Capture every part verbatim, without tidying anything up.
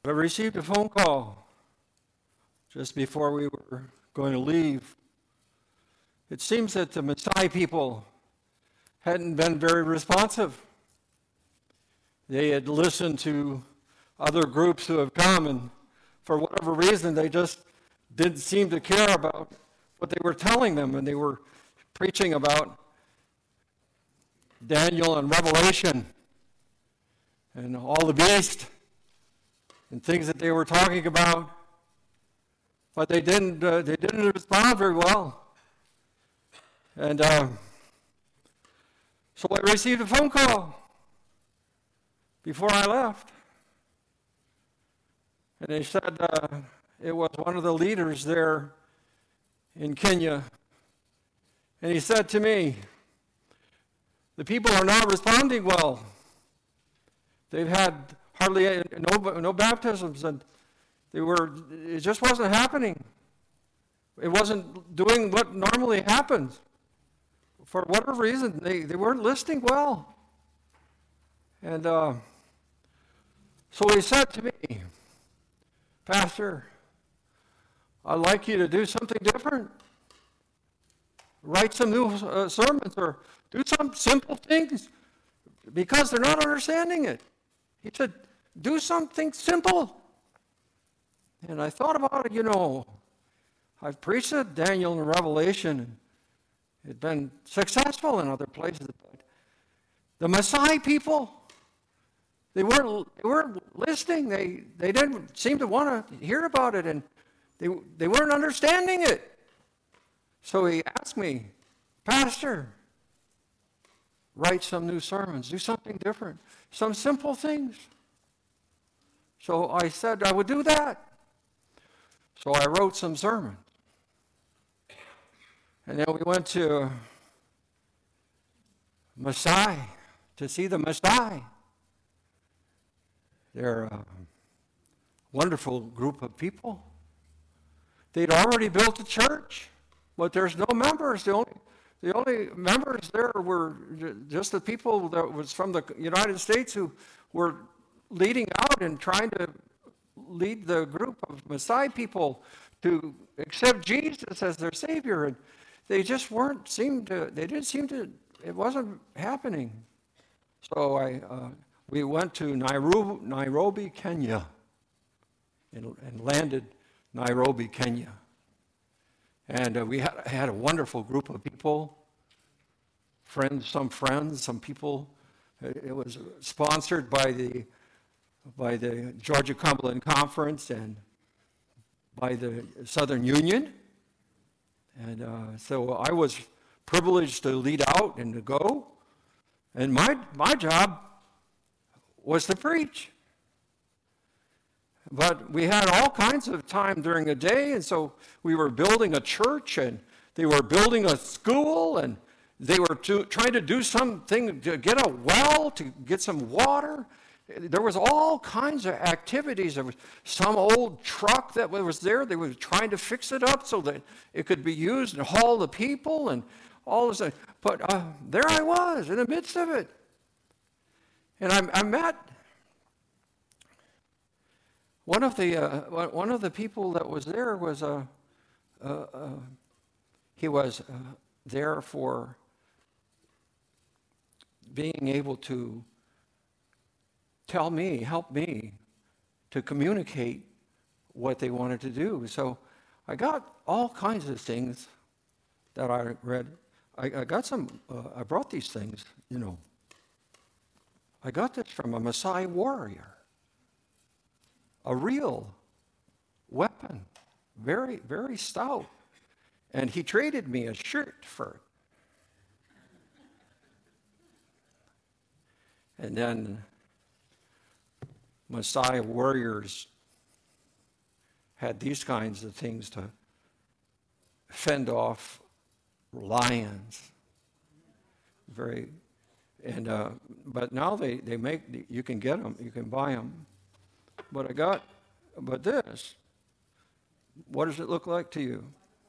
I received a phone call just before we were going to leave. It seems that the Maasai people hadn't been very responsive. They had listened to other groups who have come, and for whatever reason, they just didn't seem to care about what they were telling them, and they were preaching about Daniel and Revelation and all the beast and things that they were talking about, but they didn't. Uh, they didn't respond very well. And uh, so I received a phone call before I left, and they said uh, it was one of the leaders there in Kenya, and he said to me, "The people are not responding well. They've had hardly any, no, no baptisms, and they were, it just wasn't happening. It wasn't doing what normally happens. For whatever reason, they, they weren't listening well." And uh, so he said to me, "Pastor, I'd like you to do something different. Write some new uh, sermons or do some simple things because they're not understanding it." He said, "Do something simple." And I thought about it, you know, I've preached at Daniel and Revelation, and it's been successful in other places, but the Maasai people, they weren't, they weren't listening. They, they didn't seem to want to hear about it, and they, they weren't understanding it. So he asked me, "Pastor, write some new sermons, do something different, some simple things." So I said I would do that. So I wrote some sermons. And then we went to Maasai to see the Maasai. They're a wonderful group of people. They'd already built a church, but there's no members. The only The only members there were just the people that was from the United States who were leading out and trying to lead the group of Maasai people to accept Jesus as their Savior. And they just weren't seemed to, they didn't seem to, it wasn't happening. So I, uh, we went to Nairobi, Nairobi Kenya, and, and landed Nairobi, Kenya. And uh, we had, had a wonderful group of people, friends, some friends, some people. It was sponsored by the by the Georgia Cumberland Conference and by the Southern Union. And uh, so I was privileged to lead out and to go. And my my job was to preach. But we had all kinds of time during the day, and so we were building a church, and they were building a school, and they were to, trying to do something to get a well, to get some water. There was all kinds of activities. There was some old truck that was there. They were trying to fix it up so that it could be used and haul the people and all this. But uh, there I was in the midst of it. And I, I met One of the uh, one of the people that was there was a uh, uh, uh, he was uh, there for being able to tell me, help me to communicate what they wanted to do. So I got all kinds of things that I read. I, I got some. Uh, I brought these things. You know, I got this from a Maasai warrior. A real weapon, very, very stout. And he traded me a shirt for it. And then Maasai warriors had these kinds of things to fend off lions. Very, and uh, but now they, they make, you can get them, you can buy them. But I got, but this, what does it look like to you?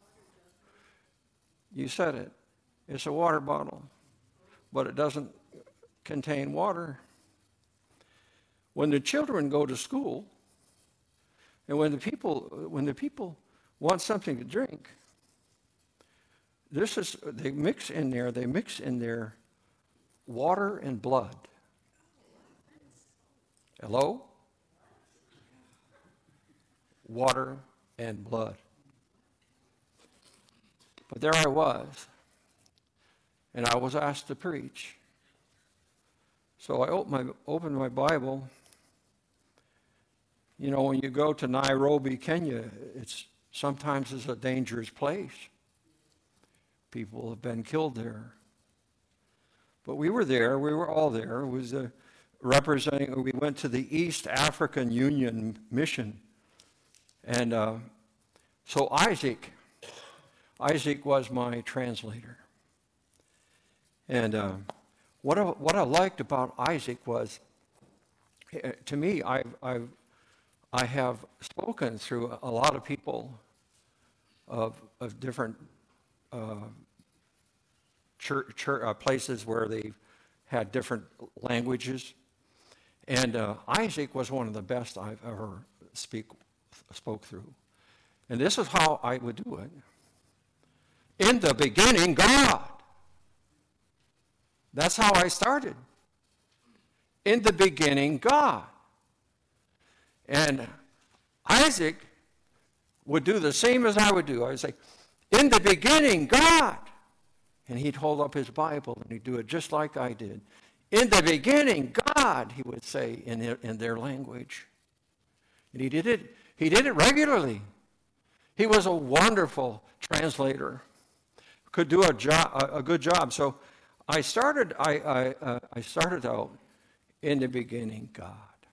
You said it. It's a water bottle, but it doesn't contain water. When the children go to school, And when the people, when the people want something to drink, this is, they mix in there, they mix in there water and blood. Hello? Water and blood. But there I was, and I was asked to preach. So I opened my, opened my Bible. You know, when you go to Nairobi, Kenya, it's sometimes it's a dangerous place. People have been killed there. But we were there, we were all there. It was a representing, we went to the East African Union mission. And uh, so Isaac, Isaac was my translator. And uh, what, I, what I liked about Isaac was, uh, to me, I, I, I have spoken through a lot of people of, of different uh, church, church, uh, places where they had different languages. And uh, Isaac was one of the best I've ever speak, spoke through. And this is how I would do it. In the beginning, God. That's how I started. In the beginning, God. And Isaac would do the same as I would do. I would say, in the beginning, God. And he'd hold up his Bible and he'd do it just like I did. In the beginning, God, he would say in their, in their language. And he did it, he did it regularly. He was a wonderful translator. Could do a job, a, a good job. So I started, I, I, uh, I started out in the beginning, God.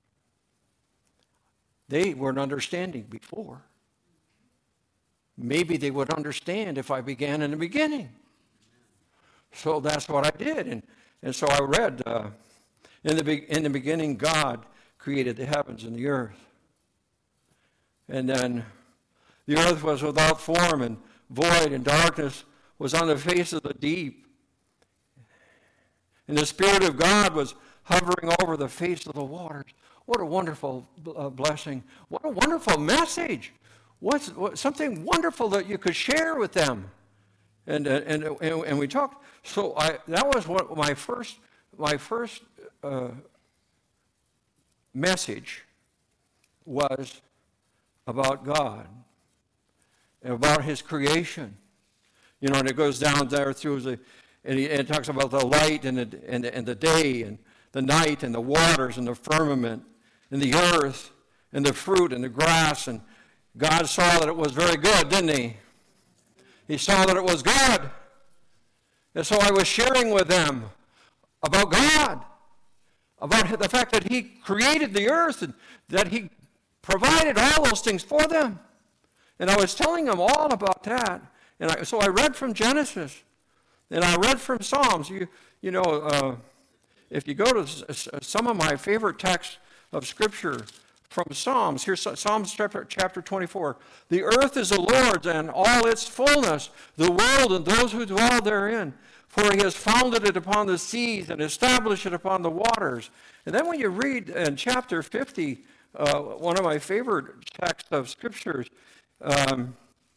They weren't understanding before. Maybe they would understand if I began in the beginning. So that's what I did. And, and so I read, uh, in, the be- in the beginning, God created the heavens and the earth. And then the earth was without form and void, and darkness was on the face of the deep. And the Spirit of God was hovering over the face of the waters. What a wonderful uh, blessing. What a wonderful message. What's what, something wonderful that you could share with them. And, uh, and, and, and we talked. So I, that was what my first, my first uh, message was about God and about His creation. You know, and it goes down there through the, and, he, and it talks about the light and the, and, the, and the day and the night and the waters and the firmament and the earth and the fruit and the grass. And God saw that it was very good, didn't He? He saw that it was good. And so I was sharing with them about God, about the fact that He created the earth and that He provided all those things for them. And I was telling them all about that. And I, so I read from Genesis, and I read from Psalms. You, you know, uh, if you go to s- some of my favorite texts of Scripture from Psalms, here's Psalms chapter, chapter twenty-four. The earth is the Lord's and all its fullness, the world and those who dwell therein. For He has founded it upon the seas and established it upon the waters. And then when you read in chapter fifty, uh, one of my favorite texts of Scriptures, um,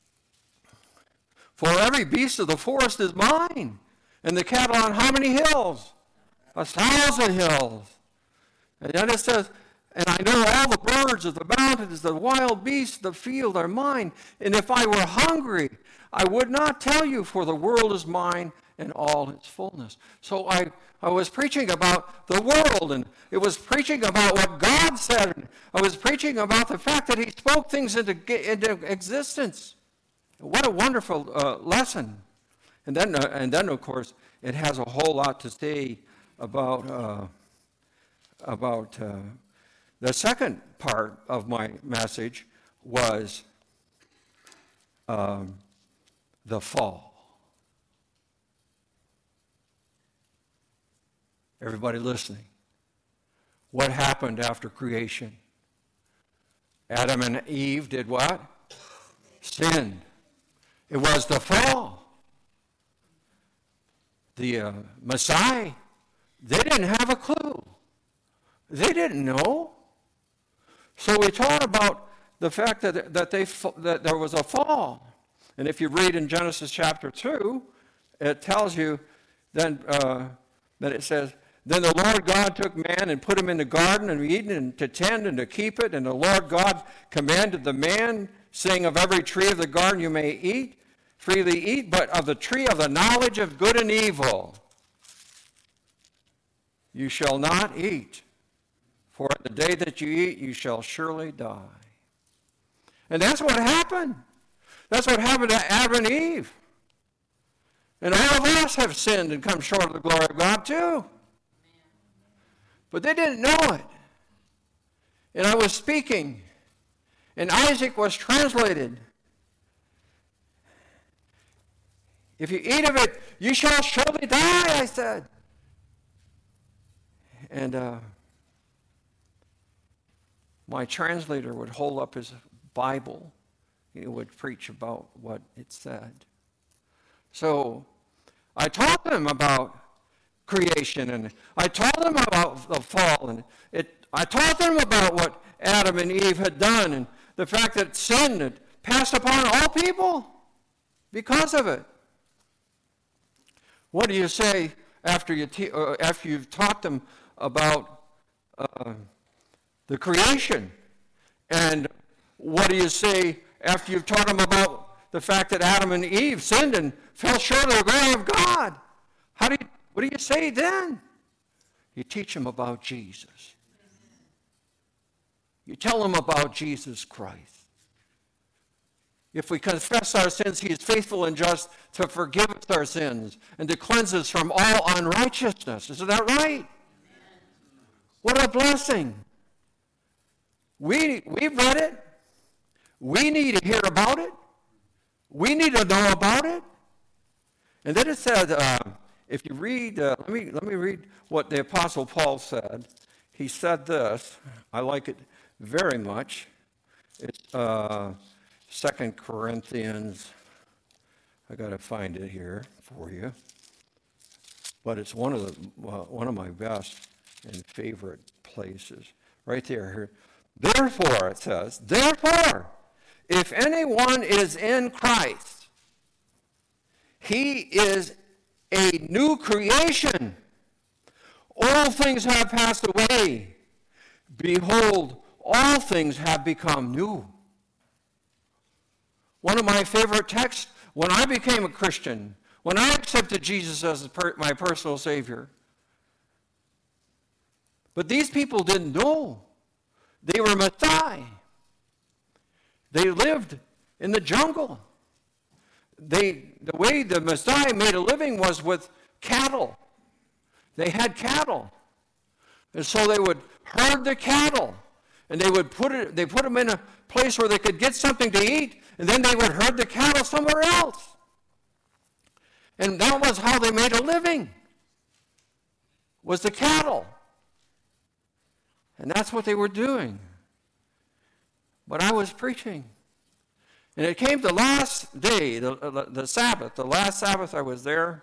for every beast of the forest is mine, and the cattle on how many hills? A thousand hills. And then it says, and I know all the birds of the mountains, the wild beasts of the field are mine. And if I were hungry, I would not tell you, for the world is mine and all its fullness. So I, I was preaching about the world, and it was preaching about what God said. And I was preaching about the fact that He spoke things into, into existence. What a wonderful uh, lesson. And then, uh, and then, of course, it has a whole lot to say about, uh, about uh, the second part of my message was um, the fall. Everybody listening? What happened after creation? Adam and Eve did what? Sinned. It was the fall. The uh, Messiah, they didn't have a clue. They didn't know. So we taught about the fact that, that, they, that there was a fall. And if you read in Genesis chapter two, it tells you then uh, that it says, then the Lord God took man and put him in the garden of Eden and to tend and to keep it. And the Lord God commanded the man, saying, of every tree of the garden you may eat, freely eat, but of the tree of the knowledge of good and evil you shall not eat. For the day that you eat, you shall surely die. And that's what happened. That's what happened to Adam and Eve. And all of us have sinned and come short of the glory of God too. But they didn't know it. And I was speaking, and Isaac was translated. If you eat of it, you shall surely die, I said. And uh, my translator would hold up his Bible. He would preach about what it said. So I taught them about creation, and I taught them about the fall, and it, I taught them about what Adam and Eve had done, and the fact that sin had passed upon all people because of it. What do you say after, you te- uh, after you've taught them about uh, the creation? And what do you say after you've taught them about the fact that Adam and Eve sinned and fell short of the glory of God? How do you, what do you say then? You teach them about Jesus. You tell them about Jesus Christ. If we confess our sins, he is faithful and just to forgive us our sins and to cleanse us from all unrighteousness. Isn't that right? What a blessing. We, we've read it. We need to hear about it. We need to know about it. And then it said, uh, if you read, uh, let me let me read what the Apostle Paul said. He said this. I like it very much. It's uh, Second Corinthians. I got to find it here for you. But it's one of the uh, one of my best and favorite places. Right there. Here. Therefore, it says, therefore, if anyone is in Christ, he is a new creation. All things have passed away. Behold, all things have become new. One of my favorite texts, when I became a Christian, when I accepted Jesus as my personal Savior. But these people didn't know. They were Maasai. They lived in the jungle. They, the way the Maasai made a living was with cattle. They had cattle. And so they would herd the cattle. And they would put it, they put them in a place where they could get something to eat, and then they would herd the cattle somewhere else. And that was how they made a living, was the cattle. And that's what they were doing. But I was preaching. And it came the last day, the, the, the Sabbath, the last Sabbath I was there.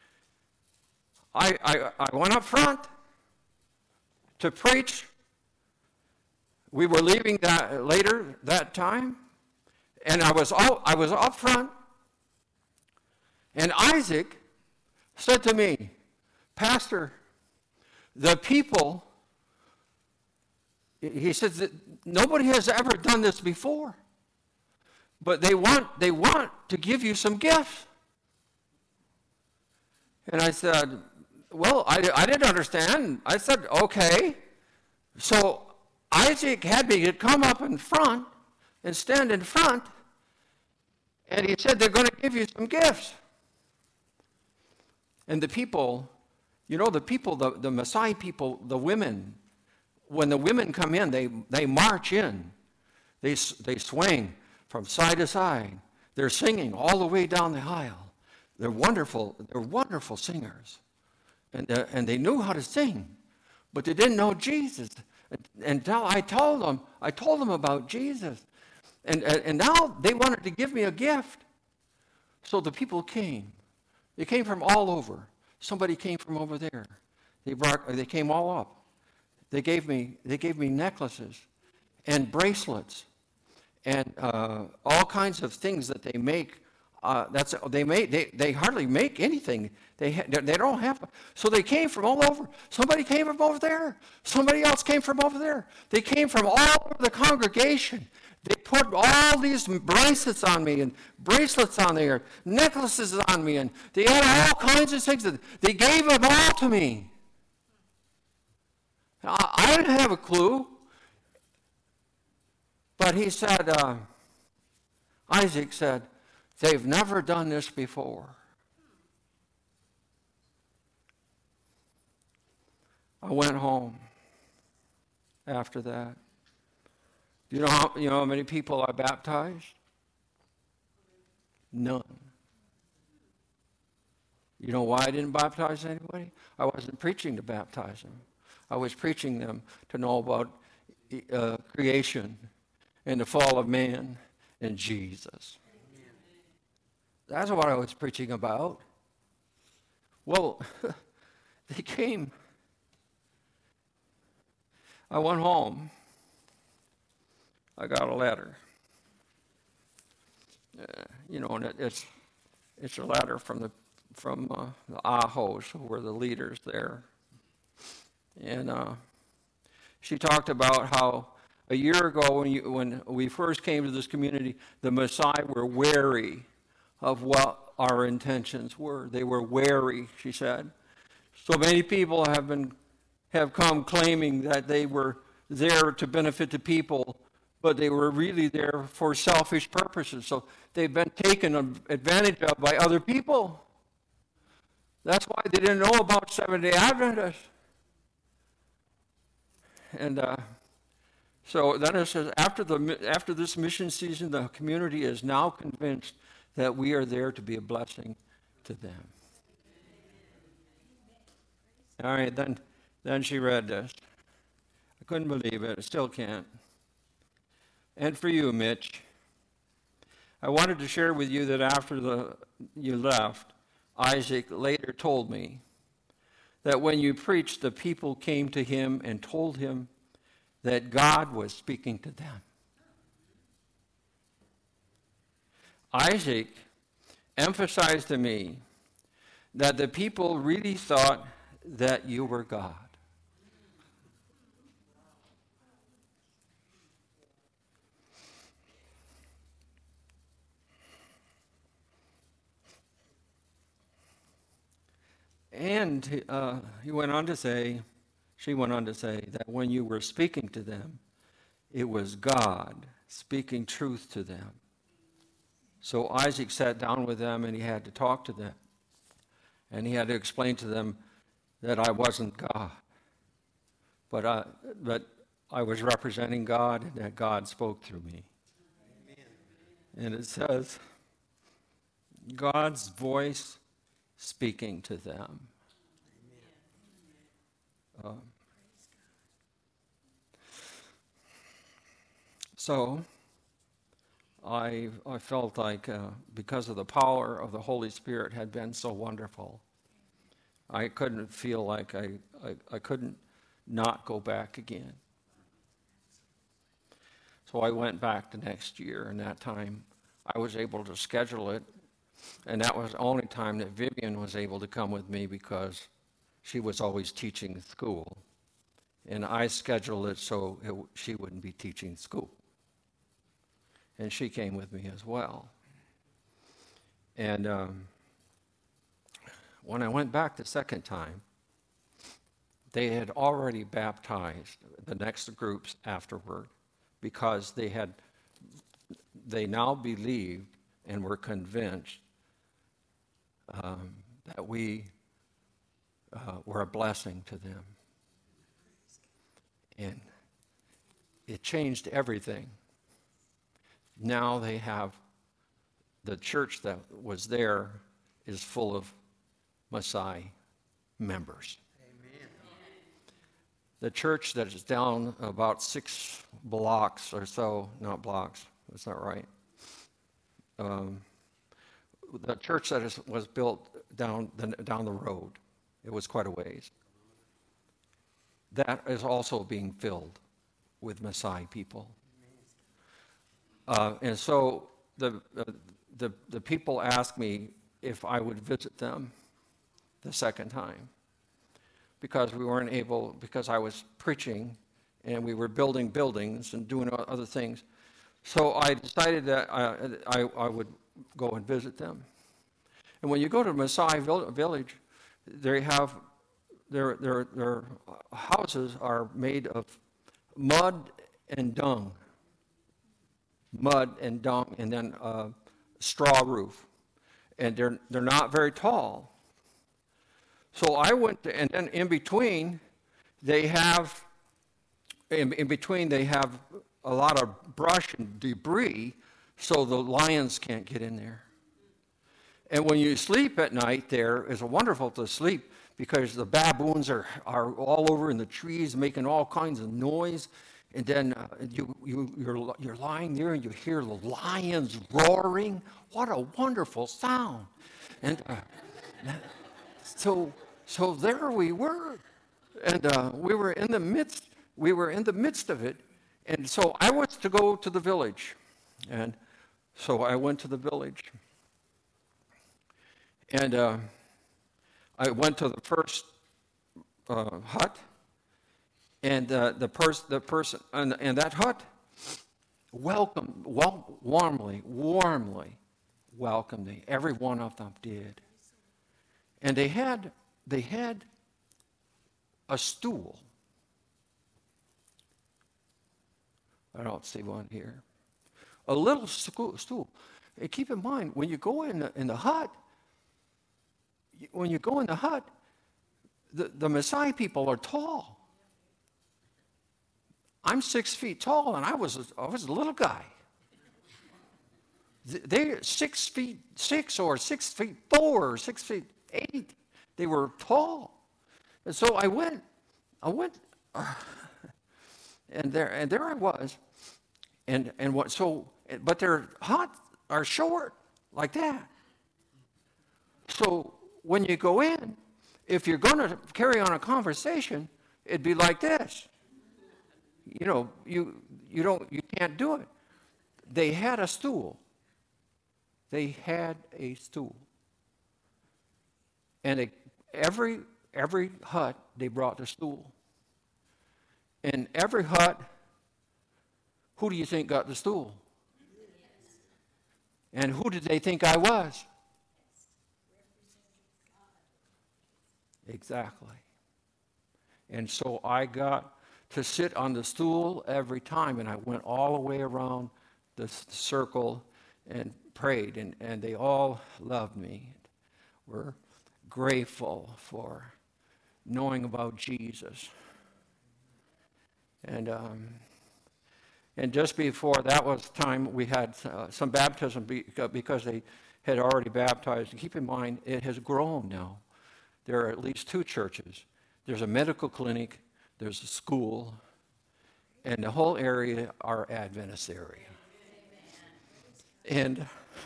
I, I, I went up front to preach. We were leaving that later that time. And I was, all, I was up front. And Isaac said to me, Pastor, the people, he said that nobody has ever done this before. But they want, they want to give you some gifts. And I said, well, I, I didn't understand. I said, okay. So Isaac had me to come up in front and stand in front. And he said, they're going to give you some gifts. And the people, you know, the people, the, the Maasai people, the women, when the women come in, they, they march in. They, they swing from side to side. They're singing all the way down the aisle. They're wonderful. They're wonderful singers. And, uh, and they knew how to sing, but they didn't know Jesus. Until I told them, I told them about Jesus. And, and, and now they wanted to give me a gift. So the people came. They came from all over. Somebody came from over there. They brought, they came all up. They gave me, they gave me necklaces and bracelets and uh, all kinds of things that they make. Uh, that's they make they, they hardly make anything. They ha- they don't have. So they came from all over. Somebody came from over there. Somebody else came from over there. They came from all over the congregation. They put all these bracelets on me and bracelets on there, necklaces on me, and they had all kinds of things. That they gave them all to me. I, I didn't have a clue. But he said, uh, Isaac said, they've never done this before. I went home after that. Do you know how, you know how many people I baptized? None. You know why I didn't baptize anybody? I wasn't preaching to baptize them. I was preaching them to know about uh, creation and the fall of man and Jesus. Amen. That's what I was preaching about. Well, they came. I went home. I got a letter. Uh, you know, and it, it's it's a letter from the from uh, the Ahos, who were the leaders there, and uh, she talked about how a year ago when you, when we first came to this community, the Maasai were wary of what our intentions were. They were wary, she said. So many people have been have come claiming that they were there to benefit the people, but they were really there for selfish purposes. So they've been taken advantage of by other people. That's why they didn't know about Seventh-day Adventists. And uh, so then it says, after, the, after this mission season, the community is now convinced that we are there to be a blessing to them. All right, then, then she read this. I couldn't believe it. I still can't. And for you, Mitch, I wanted to share with you that after the, you left, Isaac later told me that when you preached, the people came to him and told him that God was speaking to them. Isaac emphasized to me that the people really thought that you were God. And uh, he went on to say, she went on to say that when you were speaking to them, it was God speaking truth to them. So Isaac sat down with them and he had to talk to them. And he had to explain to them that I wasn't God. But I, but I was representing God and that God spoke through me. Amen. And it says, God's voice speaking to them. Um, so I I felt like uh, because of the power of the Holy Spirit had been so wonderful, I couldn't feel like I, I, I couldn't not go back again. So I went back the next year, and that time I was able to schedule it. And that was the only time that Vivian was able to come with me because she was always teaching school. And I scheduled it so it, she wouldn't be teaching school. And she came with me as well. And um, when I went back the second time, they had already baptized the next groups afterward because they had, they now believed and were convinced Um, that we uh, were a blessing to them. And it changed everything. Now they have, the church that was there is full of Maasai members. Amen. The church that is down about six blocks or so, not blocks, that's not right. Um, The church that is, was built down the, down the road, it was quite a ways. That is also being filled with Maasai people. Uh, and so the, uh, the, the people asked me if I would visit them the second time, because we weren't able, because I was preaching and we were building buildings and doing other things. So I decided that I, I, I would go and visit them. And when you go to Maasai village, they have, their, their, their houses are made of mud and dung. Mud and dung, and then a straw roof. And they're, they're not very tall. So I went, to, and then in between, they have, in, in between they have a lot of brush and debris, so the lions can't get in there. And when you sleep at night there, it's wonderful to sleep because the baboons are, are all over in the trees making all kinds of noise. And then uh, you, you, you're, you're lying there and you hear the lions roaring. What a wonderful sound. And uh, so, so there we were. And uh, we were in the midst, we were in the midst of it. And so I was to go to the village. And so I went to the village. And uh, I went to the first uh, hut, and uh, the, pers- the person, and, and that hut welcomed, well, warmly, warmly welcomed me. Every one of them did. And they had, they had a stool. I don't see one here. A little stool. And keep in mind, when you go in the, in the hut, when you go in the hut, the, the Maasai people are tall. I'm six feet tall, and I was a, I was a little guy. They're six feet six, or six feet four, or six feet eight. They were tall, and so I went. I went, uh, and there and there I was, and and what? So, but their huts are short like that. So when you go in, if you're going to carry on a conversation, it'd be like this. You know, you you don't you can't do it. They had a stool. They had a stool. And they, every every hut they brought a stool. And every hut, who do you think got the stool? And who did they think I was? Exactly. And so I got to sit on the stool every time, and I went all the way around the circle and prayed, and, and they all loved me, were grateful for knowing about Jesus. And um, and just before that was time, we had uh, some baptism because they had already baptized. And keep in mind, it has grown now. There are at least two churches. There's a medical clinic, there's a school, and the whole area are Adventist area. And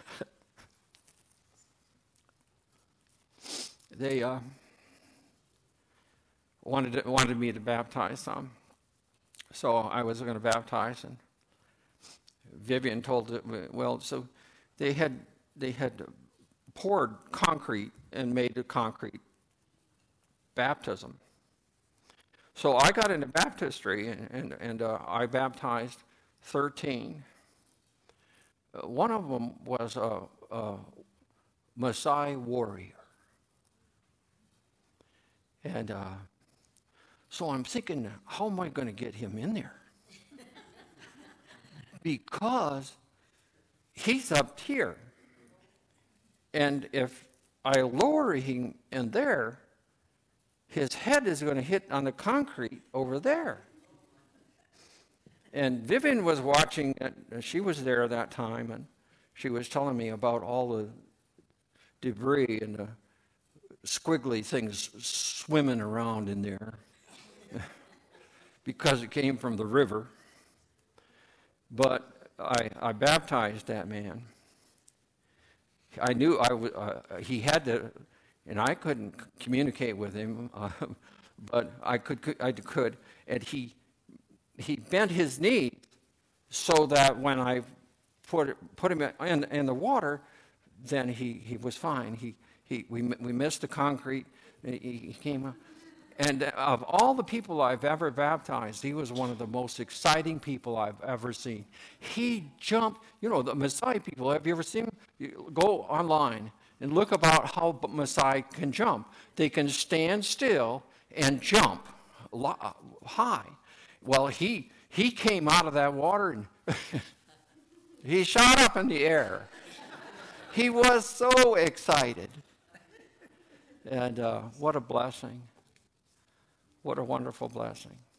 they uh, wanted to, wanted me to baptize some, so I was going to baptize. And Vivian told it, well, so they had they had poured concrete and made a concrete baptism. So I got into baptistry, and and, and uh, I baptized thirteen. Uh, one of them was a, a Maasai warrior. And uh, so I'm thinking, how am I going to get him in there? Because he's up here. And if I lower him in there, his head is going to hit on the concrete over there. And Vivian was watching, she was there that time, and she was telling me about all the debris and the squiggly things swimming around in there because it came from the river. But I, I baptized that man. I knew I w- uh, he had to, and I couldn't communicate with him, uh, but I could, I could, and he he bent his knee so that when I put put him in, in the water, then he, he was fine. He he we we missed the concrete. He, he came up. And of all the people I've ever baptized, he was one of the most exciting people I've ever seen. He jumped, you know, the Maasai people, have you ever seen them? You go online and look about how Maasai can jump. They can stand still and jump high. Well, he he came out of that water and he shot up in the air. He was so excited. And uh, what a blessing. What a wonderful blessing.